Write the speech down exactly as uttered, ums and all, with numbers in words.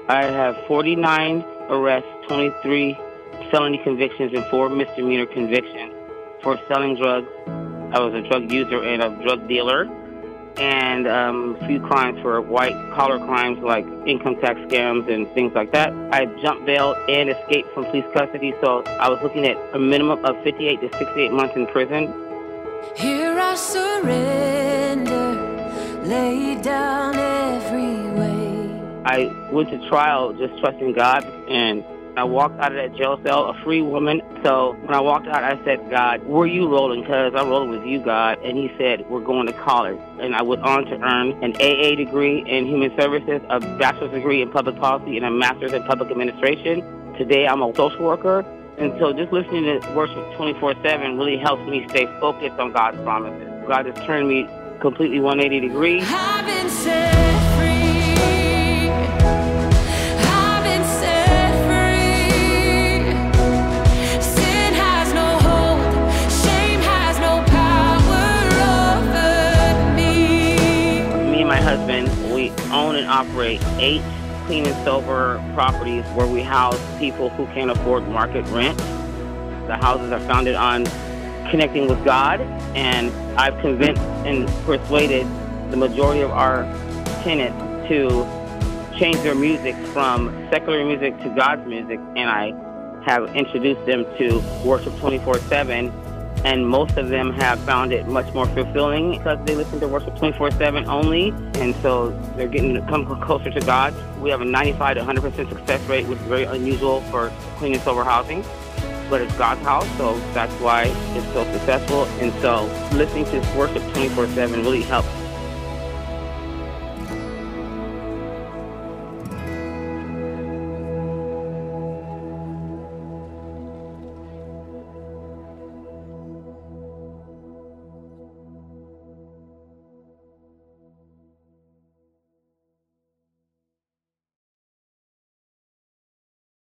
I have forty-nine arrests, twenty-three felony convictions, and four misdemeanor convictions for selling drugs. I was a drug user and a drug dealer, and um, a few crimes for white-collar crimes like income tax scams and things like that. I jumped bail and escaped from police custody, so I was looking at a minimum of fifty-eight to sixty-eight months in prison. Here I surrender, lay down every way. I went to trial just trusting God, and I walked out of that jail cell a free woman. So when I walked out, I said, God, where are you rolling? Because I'm rolling with you, God. And he said, we're going to college. And I went on to earn an A A degree in human services, a bachelor's degree in public policy, and a master's in public administration. Today, I'm a social worker. And so just listening to worship twenty-four seven really helps me stay focused on God's promises. God has turned me completely one hundred eighty degrees. I've been set free. I've been set free. Sin has no hold. Shame has no power over me. Me and my husband, we own and operate eight clean and sober properties where we house people who can't afford market rent. The houses are founded on connecting with God, and I've convinced and persuaded the majority of our tenants to change their music from secular music to God's music, and I have introduced them to worship twenty-four seven, and most of them have found it much more fulfilling because they listen to worship twenty-four seven only, and so they're getting to come closer to God. We have a ninety-five to one hundred percent success rate, which is very unusual for clean and sober housing, but it's God's house, so that's why it's so successful. And so listening to worship twenty-four seven really helps